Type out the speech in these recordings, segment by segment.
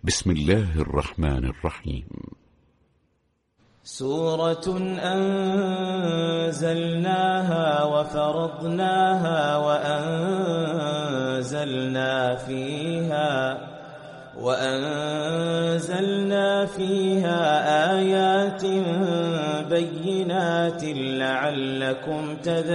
بسم الله الرحمن الرحيم. سورة أنزلناها وفرضناها وأنزلنا فيها آيات بينات لعلكم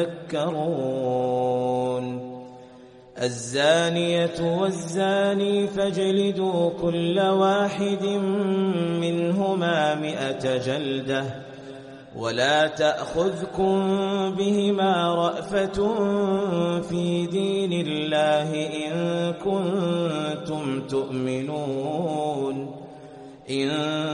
تذكرون. الزانية والزاني فاجلدوا كل واحد منهما 100 جلدة ولا تأخذكم بهما رأفة في دين الله إن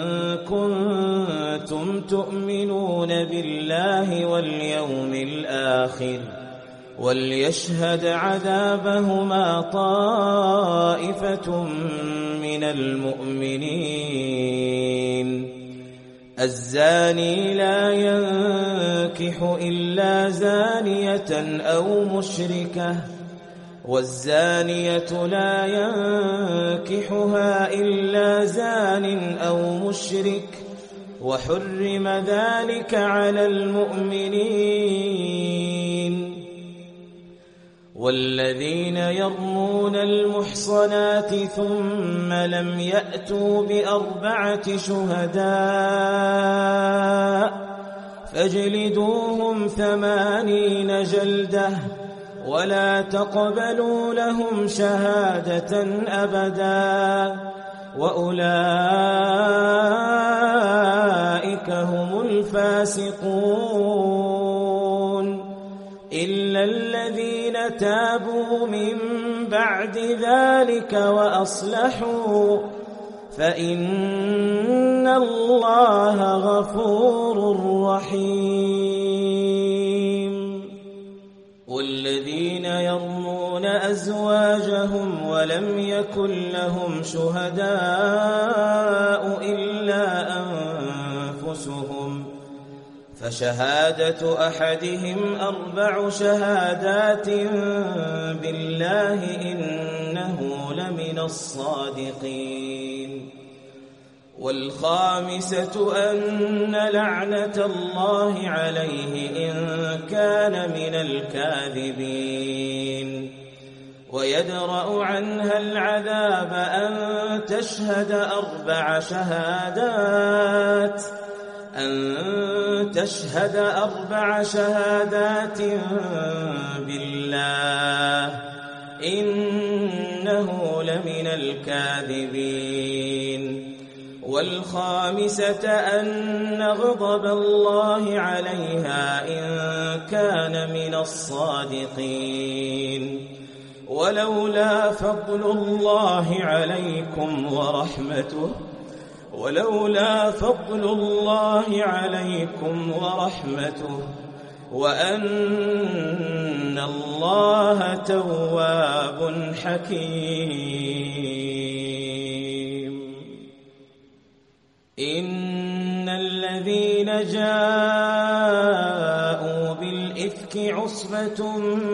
كنتم تؤمنون بالله واليوم الآخر. وليشهد عذابهما طائفة من المؤمنين. الزاني لا ينكح إلا زانية أو مشركة والزانية لا ينكحها إلا زان أو مشرك وحرم ذلك على المؤمنين. والذين يرمون المحصنات ثم لم يأتوا ب4 شهداء فاجلدوهم 80 جلدة ولا تقبلوا لهم شهادة أبدا وأولئك هم الفاسقون. إلا الذين تابوا من بعد ذلك وأصلحوا فإن الله غفور رحيم. والذين يرمون أزواجهم ولم يكن لهم شهداء إلا أنفسهم فشهادة أحدهم 4 شهادات بالله إنه لمن الصادقين. والخامسة أن لعنة الله عليه إن كان من الكاذبين. ويدرأ عنها العذاب أن تشهد 4 شهادات بالله إنه لمن الكاذبين. والخامسة أن غضب الله عليها إن كان من الصادقين. ولولا فضل الله عليكم ورحمته وأن الله تواب حكيم. إن الذين جاءوا بالإفك عصبة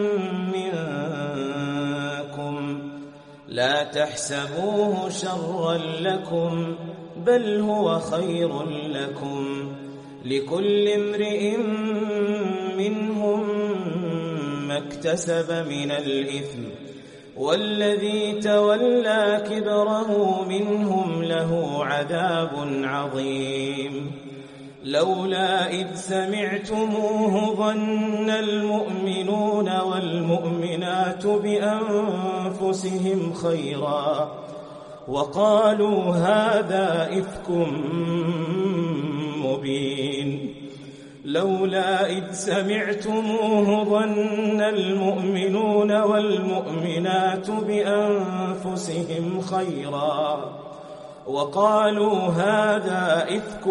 منكم لا تحسبوه شرا لكم بل هو خير لكم. لكل امرئ منهم ما اكتسب من الإثم والذي تولى كبره منهم له عذاب عظيم. لولا إذ سمعتموه ظن المؤمنون والمؤمنات بأنفسهم خيرا وقالوا هذا إفك مبين. لولا إذ سمعتموه ظن المؤمنون والمؤمنات بأنفسهم خيرا وقالوا هذا إفك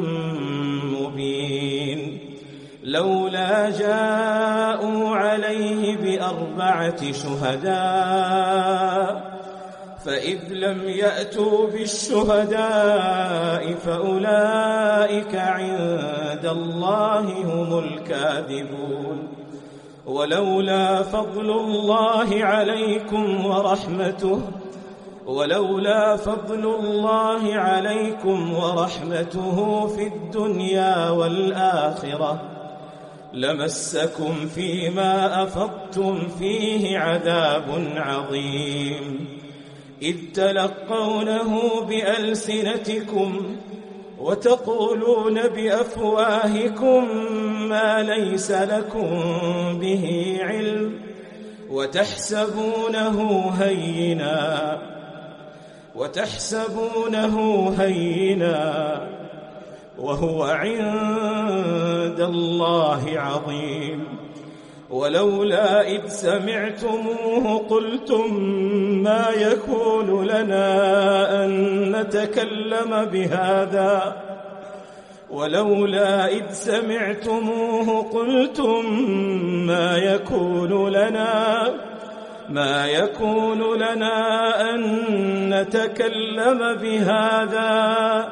مبين. لولا جاءوا عليه ب4 شهداء فإذ لم يأتوا بالشهداء فأولئك عند الله هم الكاذبون. ولولا فضل الله عليكم ورحمته ولولا فضل الله عليكم ورحمته في الدنيا والآخرة لمسكم فيما أفضتم فيه عذاب عظيم إذ تلقونه بألسنتكم وتقولون بأفواهكم ما ليس لكم به علم وتحسبونه هينا وهو عند الله عظيم ولولا إذ سمعتموه قلتم ما يكون لنا أن نتكلم بهذا ولولا إذ سمعتموه قلتم ما يكون لنا أن نتكلم بهذا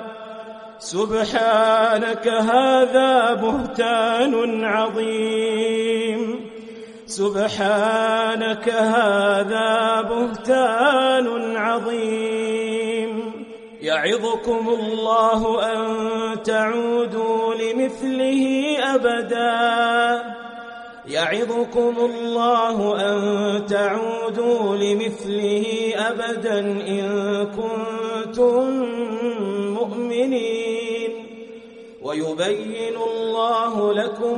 سبحانك هذا بهتان عظيم يعظكم الله أن تعودوا لمثله أبدا إن كنتم مؤمنين ويبين الله لكم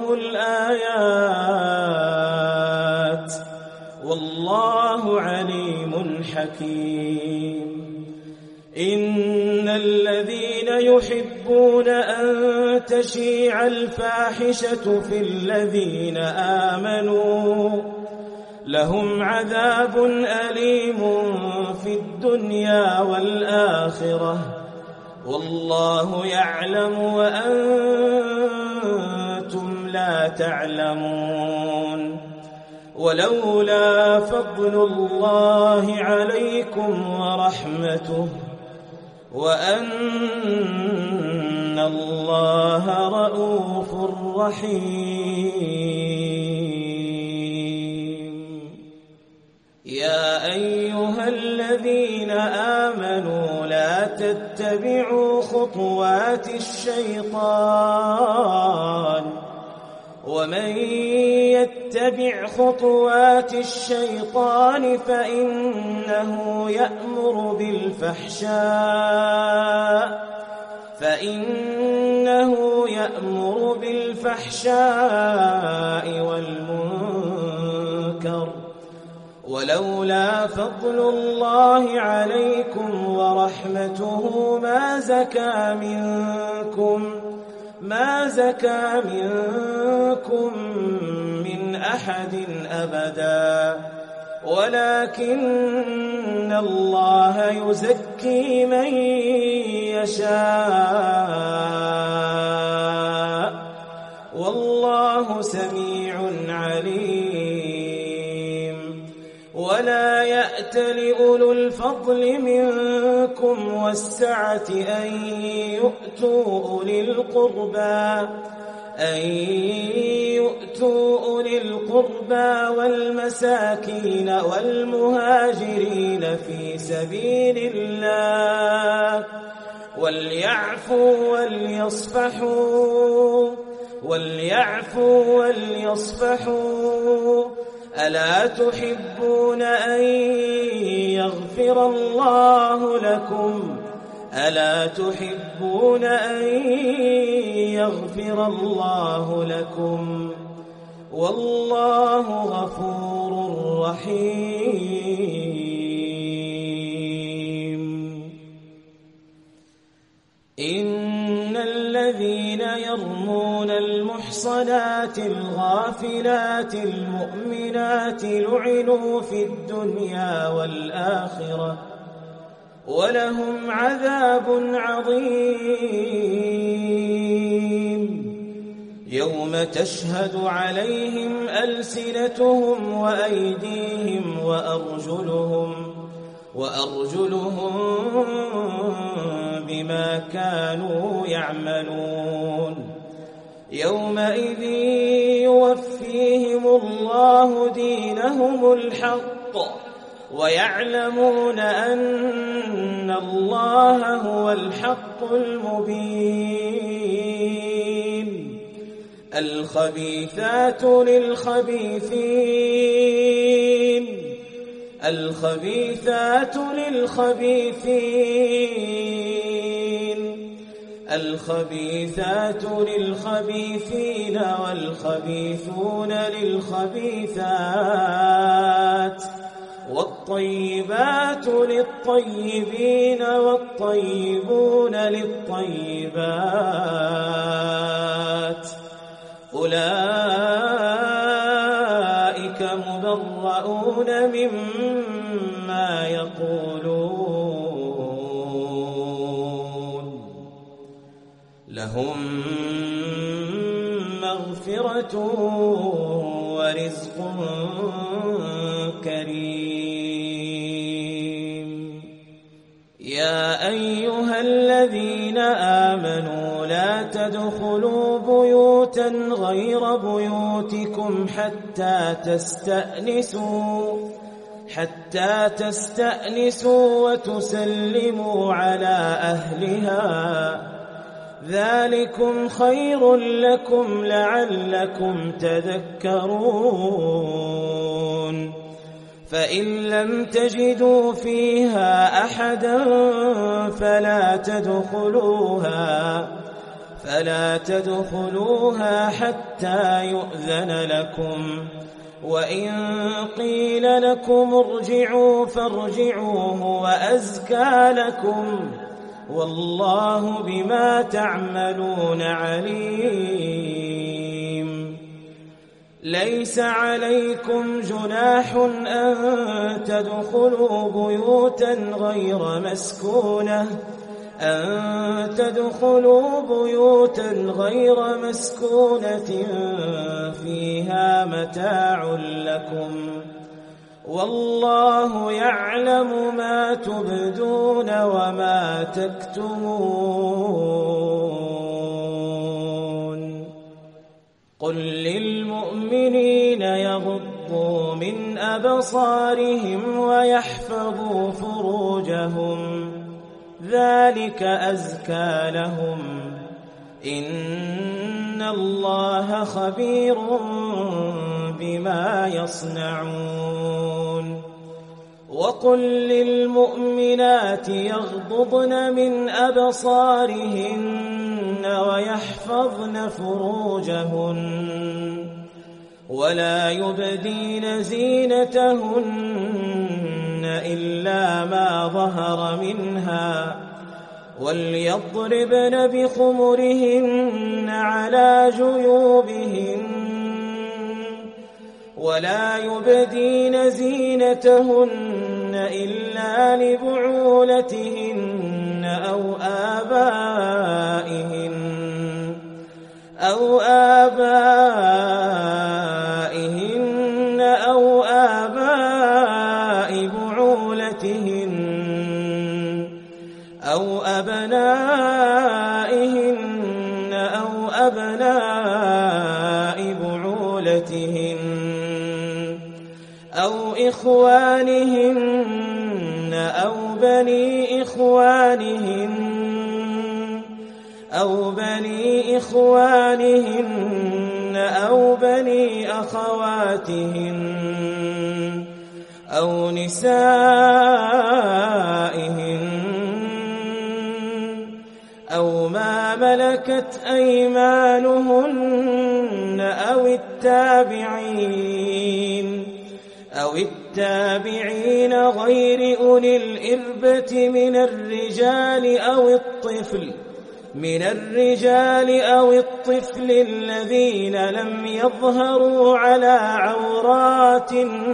الآيات والله عليم حكيم إن الذين يحبون أن تشيع الفاحشة في الذين آمنوا لهم عذاب أليم في الدنيا والآخرة والله يعلم وأنتم لا تعلمون ولولا فضل الله عليكم ورحمته وأن الله رؤوف رحيم يا أيها الذين آمنوا لا تتبعوا خطوات الشيطان ومن يتبع خطوات الشيطان فإنه يأمر بالفحشاء والمنكر ولولا فضل الله عليكم ورحمته ما زكى منكم من أحد أبدا ولكن الله يزكي من يشاء والله سميع عليم ولا يأتل أولو الفضل منكم والسعة أن يؤتوا أولي القربى والمساكين والمهاجرين في سبيل الله وليعفوا وليصفحوا ألا تحبون أن يغفر الله لكم والله غفور رحيم إن الذين يرمون المحصنات الغافلات المؤمنات لعنوا في الدنيا والآخرة ولهم عذاب عظيم يوم تشهد عليهم ألسنتهم وأيديهم وأرجلهم بما كانوا يعملون يومئذ يوفيهم الله دينهم الحق ويعلمون أن الله هو الحق المبين. الخبيثات للخبيثين والخبيثون للخبيثات والطيبات للطيبين والطيبون للطيبات أولئك مبرؤون مما يقولون لهم مغفرة ورزق كريم. يا أيها الذين آمنوا لا تدخلوا بيوتا غير بيوتكم حتى تستأنسوا وتسلموا على أهلها، ذلكم خير لكم لعلكم تذكرون. فإن لم تجدوا فيها أحدا فلا تدخلوها حتى يؤذن لكم، وإن قيل لكم ارجعوا فارجعوا هو أزكى لكم، والله بما تعملون عليم. ليس عليكم جناح أن تدخلوا بيوتا غير مسكونة فيها متاع لكم، والله يعلم ما تبدون وما تكتمون. قل للمؤمنين يغضوا من أبصارهم ويحفظوا فروجهم، ذلك أزكى لهم، إن الله خبير بما يصنعون. وقل للمؤمنات يغضضن من أبصارهن ويحفظن فروجهن ولا يبدين زينتهن إلا ما ظهر منها، وليضربن بخمرهن على جيوبهن، ولا يبدين زينتهن إلا لبعولتهن أو آباء بعولتهن أو أبنائهن أو أبناء بعولتهن أو إخوانهن أو بني إخوانهن أو بني أخواتهن أو نسائهن أو ما ملكت أيمانهن أو التابعين غير أولي الإربة من الرجال أو الطفل الذين لم يظهروا على عورات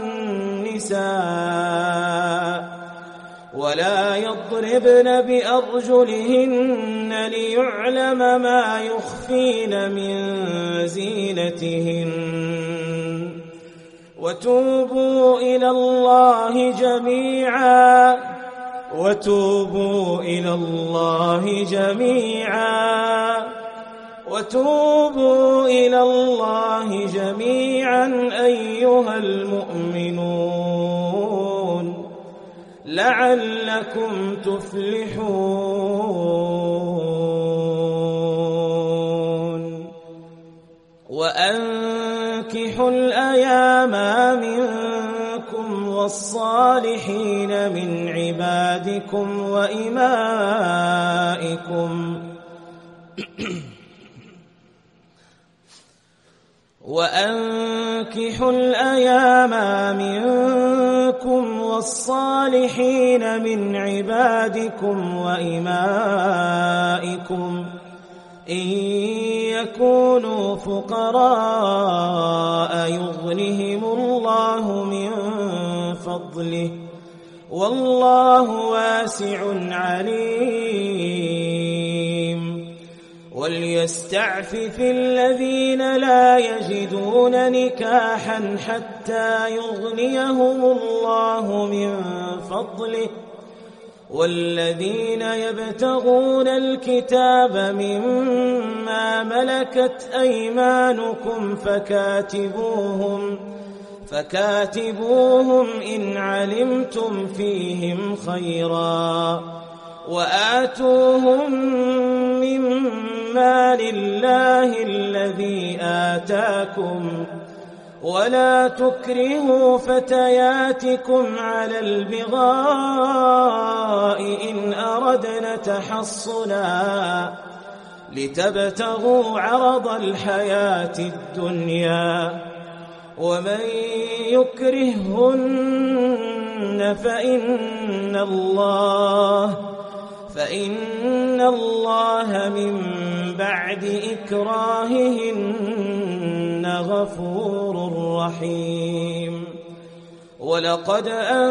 النساء، ولا يضربن بأرجلهن ليعلم ما يخفين من زينتهن. وتوبوا إلى الله جميعا أيها المؤمنون لعلكم تفلحون وأنكحوا الأيام منكم والصالحين من عبادكم وإمائكم وأنكحوا الأيام منكم والصالحين من عبادكم وإمائكم إن يكونوا فقراء يغنهم الله من فضله والله واسع عليم وليستعفف الذين لا يجدون نكاحا حتى يغنيهم الله من فضله والذين يبتغون الكتاب مما ملكت أيمانكم فكاتبوهم إن علمتم فيهم خيرا وآتوهم مما لله الذي آتاكم ولا تكرهوا فتياتكم على البغاء إن أردنا تحصنا لتبتغوا عرض الحياة الدنيا ومن يكرههن فإن الله من بعد إكراههن غفور رحيم ولقد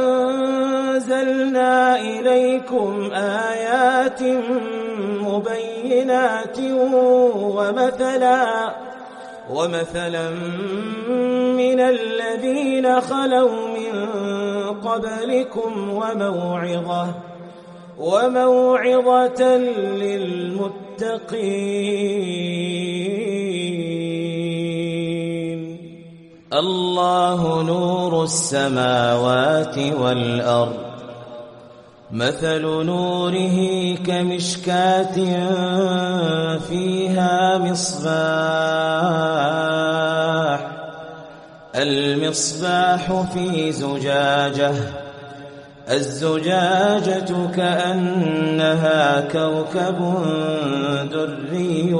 أنزلنا إليكم آيات مبينات ومثلا من الذين خلوا من قبلكم وموعظة للمتقين الله نور السماوات والأرض مثل نوره كمشكاة فيها المصباح في زجاجة الزجاجة كأنها كوكب دري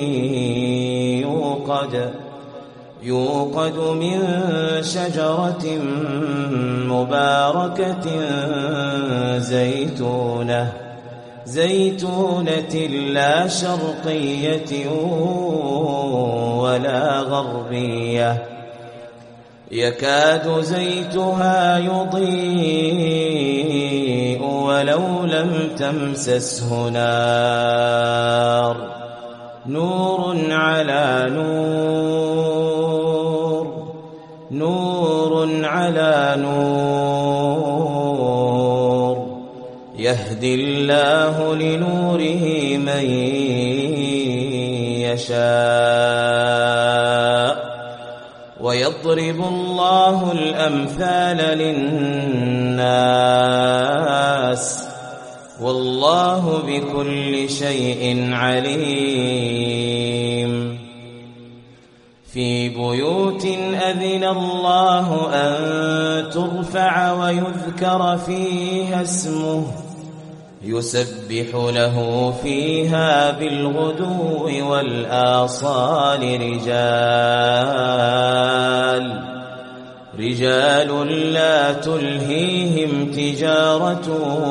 يوقد من شجرة مباركة زيتونة لا شرقية ولا غربية يكاد زيتها يضيء ولو لم تمسسه نار نور على نور يهدي الله لنوره من يشاء ويضرب الله الأمثال للناس والله بكل شيء عليم في بيوت أذن الله أن ترفع ويذكر فيها اسمه يسبح له فيها بالغدو والآصال رجال لا تلهيهم تجارة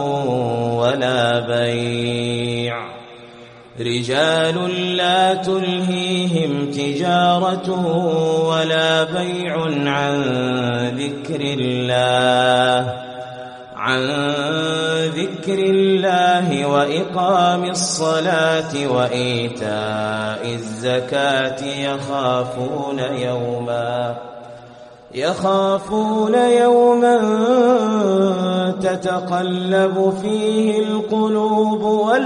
ولا بيع عن ذكر الله وإقام الصلاة وإيتاء الزكاة يخافون يوما تتقلب فيه القلوب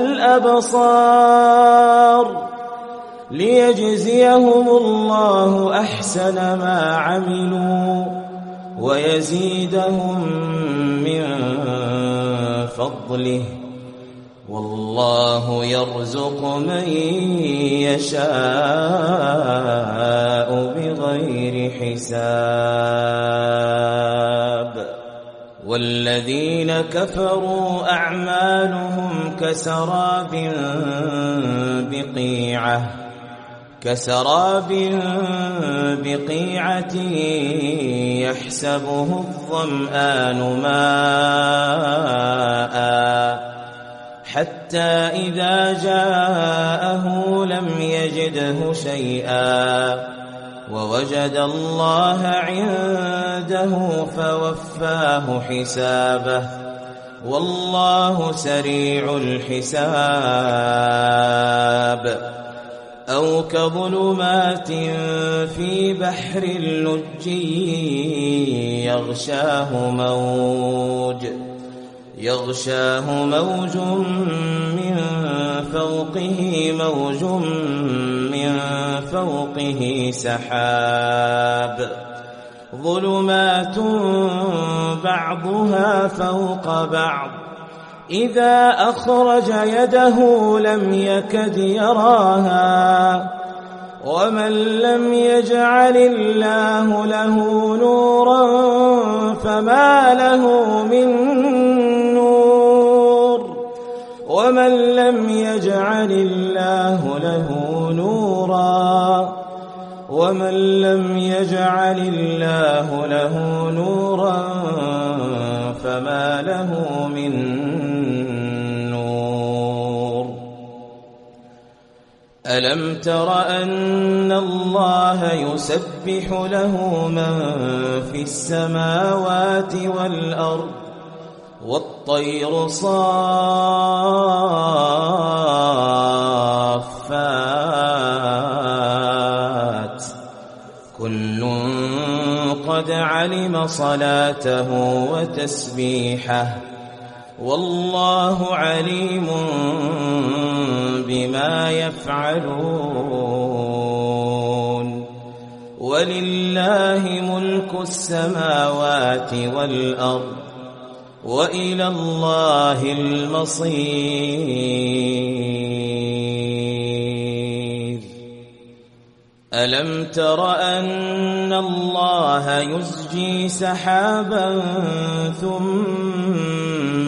والأبصار ليجزيهم الله أحسن ما عملوا ويزيدهم من فضله والله يرزق من يشاء بغير حساب والذين كفروا أعمالهم كسراب بقيعة يحسبه الظمآن ماء حتى إذا جاءه لم يجده شيئا ووجد الله عنده فوفاه حسابه والله سريع الحساب أو كظلمات في بحر لجي يغشاه موج من فوقه سحاب ظلمات بعضها فوق بعض إذا أخرج يده لم يكد يراها ومن لم يجعل الله له نورا فما له من نور ومن لم يجعل الله له نورا فما له من نور ألم تر أن الله يسبح له من في السماوات والأرض والطير صافات كل قد علم صلاته وتسبيحه والله عليم بما يفعلون ولله ملك السماوات والأرض وإلى الله المصير ألم تر أن الله يزجي سحابا ثم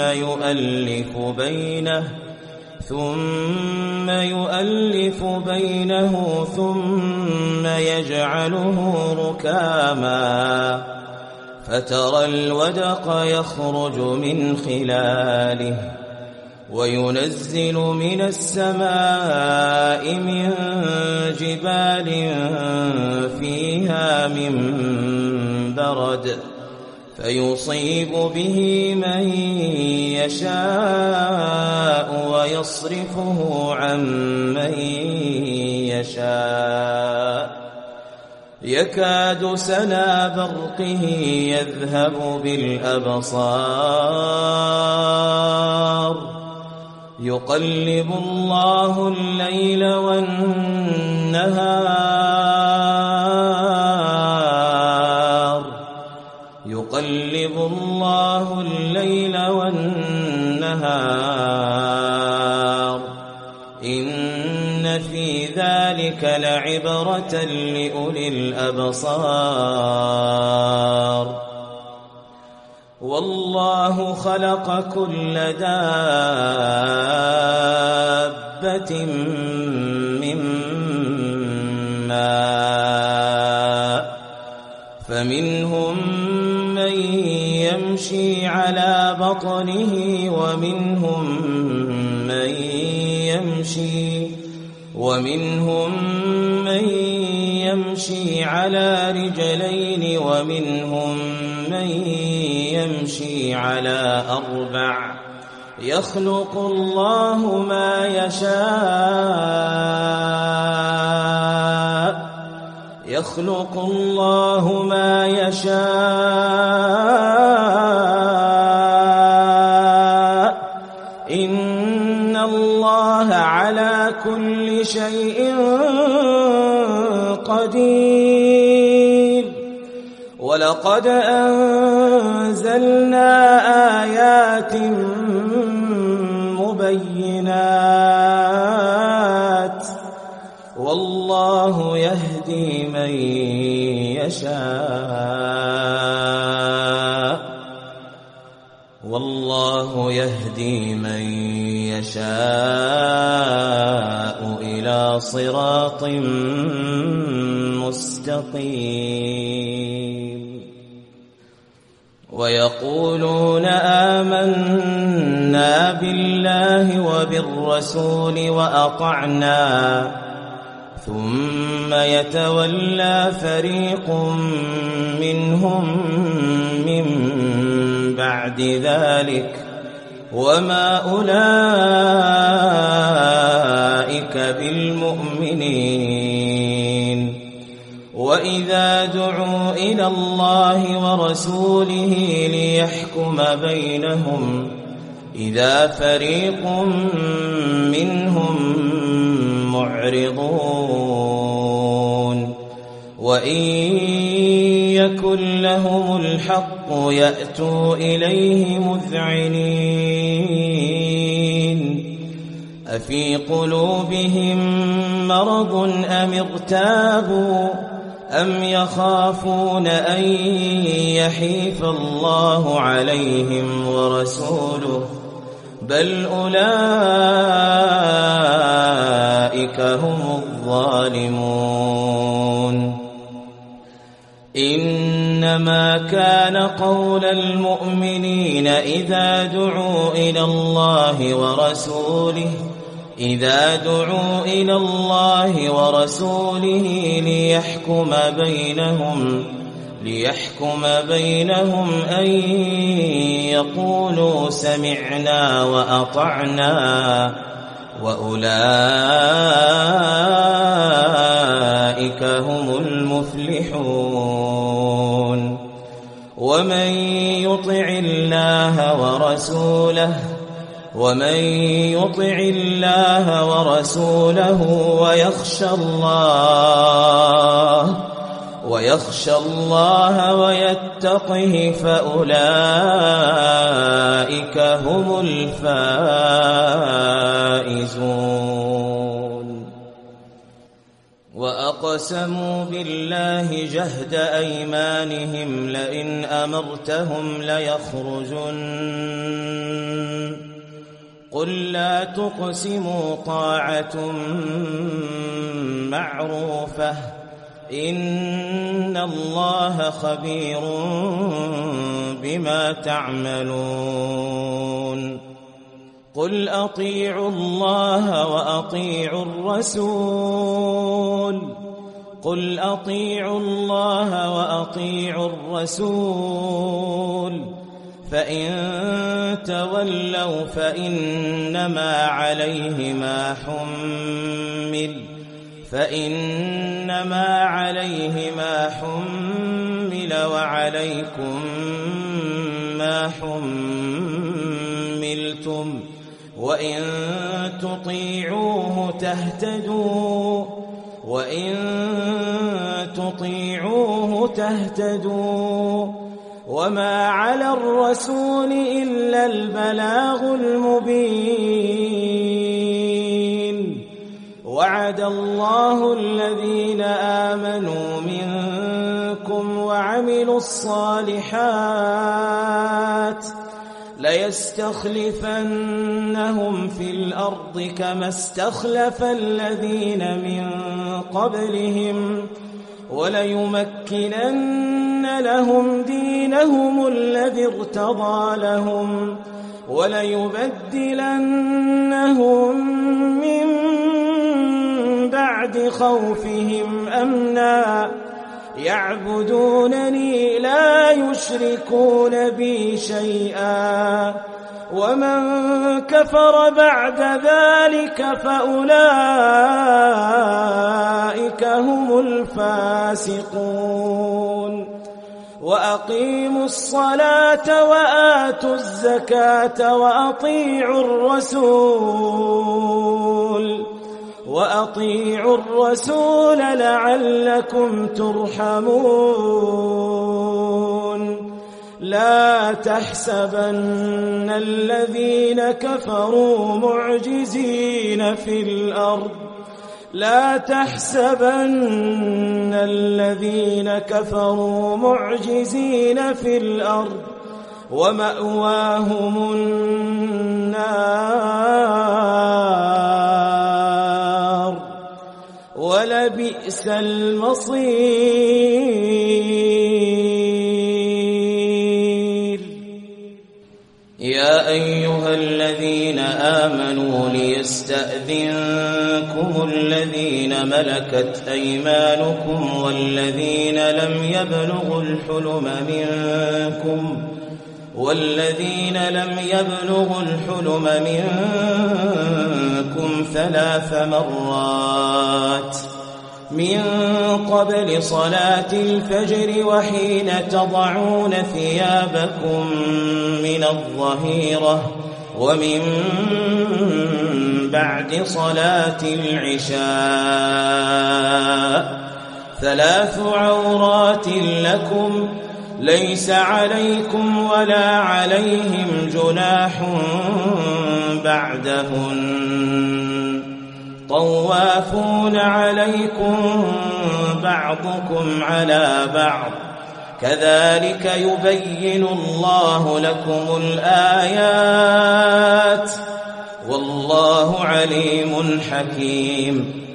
يؤلف بينه ثم يجعله ركاما فترى الودق يخرج من خلاله وينزل من السماء من جبال فيها من برد فيصيب به من يشاء ويصرفه عن من يشاء يكاد سنا برقه يذهب بالأبصار يقلب الله الليل والنهار إن في ذلك لعبرة لأولي الأبصار والله خلق كل دابة من ماء فمنهم من يمشي على بطنه ومنهم من يمشي على رجلين ومنهم من يمشي على أربع يخلق الله ما يشاء إن الله على كل شيء قدير ولقد أنزلنا آيات مبينات والله يهدي من يشاء إلى صراط مستقيم ويقولون آمنا بالله وبالرسول وأطعنا ثم يتولى فريق منهم من بعد ذلك وما أولئك بالمؤمنين وإذا دعوا إلى الله ورسوله ليحكم بينهم إذا فريق منهم معرضون وإن يكن لهم الحق يأتوا إليه مذعنين أفي قلوبهم مرض أم ارتابوا أم يخافون أن يحيف الله عليهم ورسوله بل أولئك هم الظالمون إنما كان قول المؤمنين إذا دعوا إلى الله ورسوله ليحكم بينهم أن يقولوا سمعنا وأطعنا وأولئك هم المفلحون ومن يطع الله ورسوله ويخشى الله ويتقه فأولئك هم الفائزون وأقسموا بالله جهد أيمانهم لئن أمرتهم ليخرجن قل لا تقسموا طاعة معروفة إن الله خبير بما تعملون قل أطيعوا الله وأطيعوا الرسول فإن تولوا فإنما عليه ما حمل وعليكم ما حملتم وإن تطيعوه تهتدوا وما على الرسول إلا البلاغ المبين وعد الله الذين آمنوا منكم وعملوا الصالحات ليستخلفنهم في الأرض كما استخلف الذين من قبلهم وليمكنن لهم دينهم الذي ارتضى لهم وليبدلنهم من بعد خوفهم أمنا يعبدونني لا يشركون بي شيئا ومن كفر بعد ذلك فأولئك هم الفاسقون وأقيموا الصلاة وآتوا الزكاة وأطيعوا الرسول لعلكم ترحمون لا تحسبن الذين كفروا معجزين في الأرض لا تحسبن الذين كفروا معجزين في الأرض ومأواهم النار ولبئس المصير. يا أيها الذين آمنوا ليستأذنكم الذين ملكت أيمانكم والذين لم يبلغوا الحلم منكم 3 مرات من قبل صلاة الفجر وحين تضعون ثيابكم من الظهيرة ومن بعد صلاة العشاء 3 عورات لكم ليس عليكم ولا عليهم جناح بعدهن طوافون عليكم بعضكم على بعض كذلك يبين الله لكم الآيات والله عليم حكيم.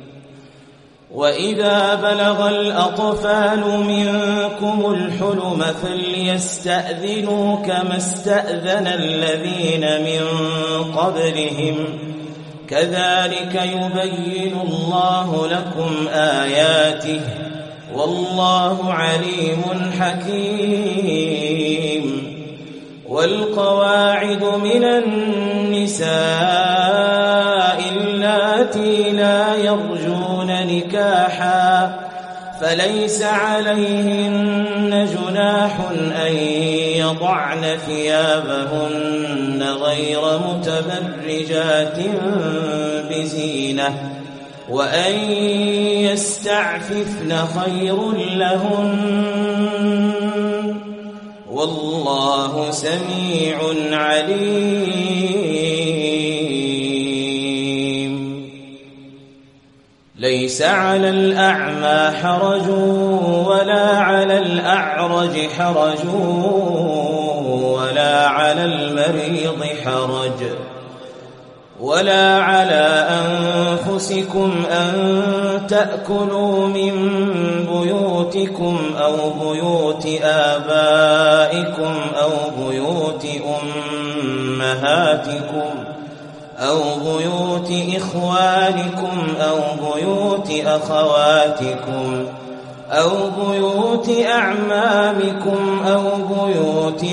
وإذا بلغ الأطفال منكم الحلم فليستأذنوا كما استأذن الذين من قبلهم كذلك يبين الله لكم آياته والله عليم حكيم. والقواعد من النساء اللاتي لا يرجون نكاحا فليس عليهن جناح أن يضعن ثيابهن غير متبرجات بزينة وأن يستعففن خير لهن والله سميع عليم. ليس على الأعمى حرج ولا على الأعرج حرج ولا على المريض حرج ولا على أنفسكم أن تأكلوا من بيوتكم أو بيوت آبائكم أو بيوت أمهاتكم أو بيوت إخوانكم أو بيوت أخواتكم أو بيوت أعمامكم أو بيوت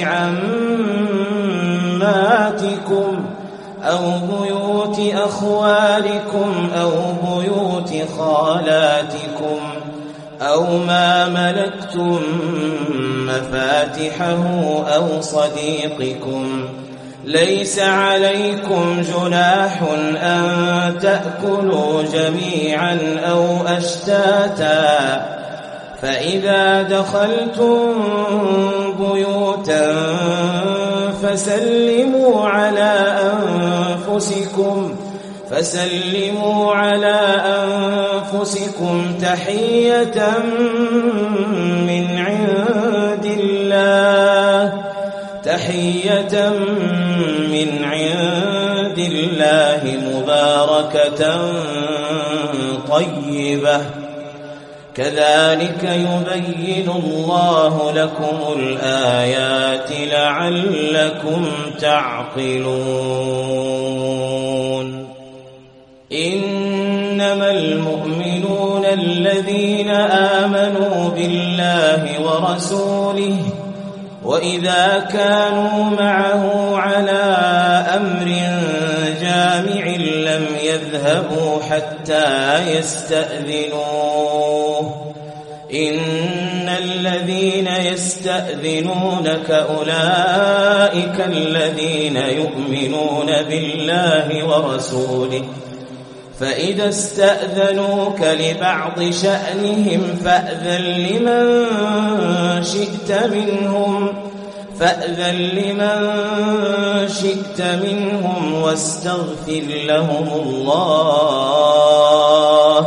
عماتكم أو بيوت أخوالكم أو بيوت خالاتكم أو ما ملكتم مفاتحه أو صديقكم ليس عليكم جناح أن تأكلوا جميعا أو أشتاتا فإذا دخلتم بيوتا فسلموا على أنفسكم تحية من عند الله مباركة طيبة كذلك يبين الله لكم الآيات لعلكم تعقلون. إنما المؤمنون الذين آمنوا بالله ورسوله وإذا كانوا معه على أمر جامع لم يذهبوا حتى يستأذنوه إن الذين يستأذنونك أولئك الذين يؤمنون بالله ورسوله فإذا استأذنوك لبعض شأنهم فأذن لمن شئت منهم فأذن لمن شئت منهم واستغفر لهم الله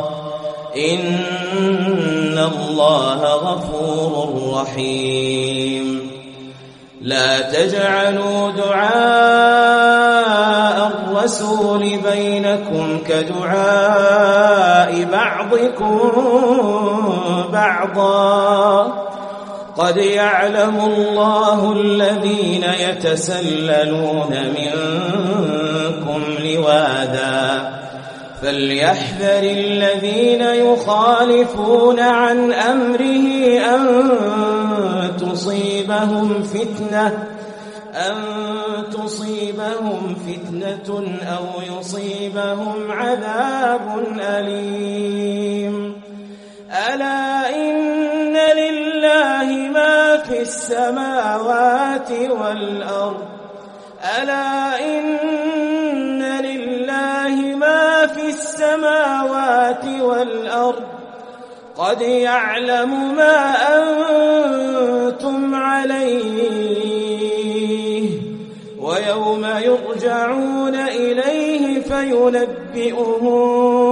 إن الله غفور رحيم لا تجعلوا دعاء الرسول بينكم كدعاء بعضكم بعضا قد يعلم الله الذين يتسللون منكم لواذا فليحذر الذين يخالفون عن أمره أن تصيبهم فتنة أو يصيبهم عذاب أليم ألا إن لله ما في السماوات والأرض قد يعلم ما أنتم عليه ويوم يرجعون إليه فينبئهم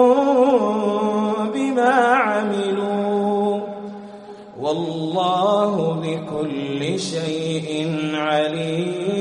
بما عملوا والله بكل شيء عليم.